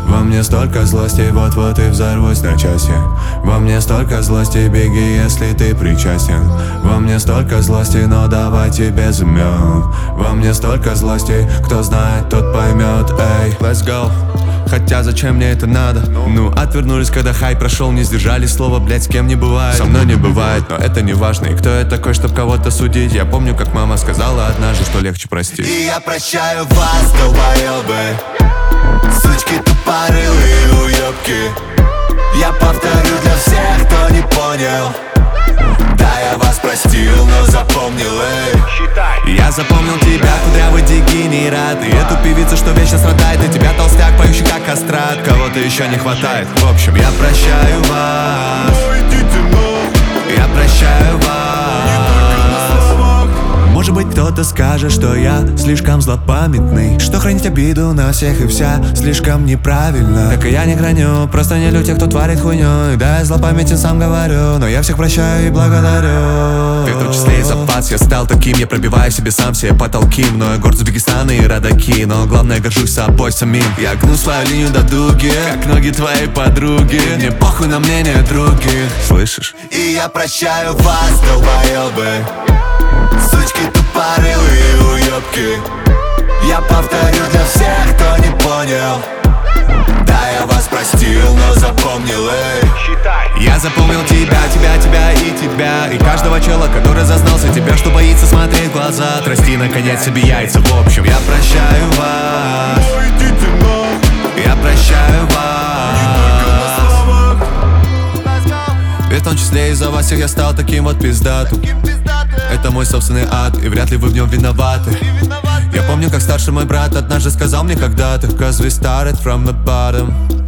Во мне столько злости, вот-вот и взорвусь на части. Во мне столько злости, беги, если ты причастен. Во мне столько злости, но давайте без имен. Во мне столько злости, кто знает, тот поймет. Эй, let's go. Хотя зачем мне это надо? Ну, отвернулись, когда хай прошел, не сдержали слова, блять, с кем не бывает. Со мной не бывает, но это не важно. И кто я такой, чтоб кого-то судить? Я помню, как мама сказала однажды, что легче простить. И я прощаю вас, долбоёбы, сучки тупорылые уёбки. Я повторю для всех, кто не понял. Да, я вас простил, но запомнил, эй. Я запомнил тебя, кудрявый дегенерат. И эту певицу, что вечно страдает. И тебя, толстяк, поющий как кастрат. Кого-то еще не хватает. В общем, я прощаю вас. Я прощаю вас. Может быть, кто-то скажет, что я слишком злопамятный, что хранить обиду на всех и вся слишком неправильно. Так и я не храню, просто не люблю тех, кто творит хуйню. И да, я злопамятен, сам говорю, но я всех прощаю и благодарю. Ты в том числе и запас, я стал таким. Я пробиваю себе сам себе потолки. Мною горд Узбекистана и родаки. Но главное, горжусь собой самим. Я гну свою линию до дуги, как ноги твоей подруги. Мне похуй на мнение других, слышишь? И я прощаю вас, долбоёбы, сучки тупорылые уёбки. Я повторю для всех, кто не понял. Да, я вас простил, но запомнил, эй. Я запомнил тебя, тебя и тебя. И каждого чела, который зазнался тебя, что боится смотреть в глаза. Отрасти наконец себе яйца, в общем. Я прощаю вас. Я прощаю вас. Ведь в том числе из-за вас всех я стал таким вот пиздатым. Это мой собственный ад, и вряд ли вы в нем виноваты. Я помню, как старший мой брат однажды сказал мне когда-то: 'Cause we started from the bottom.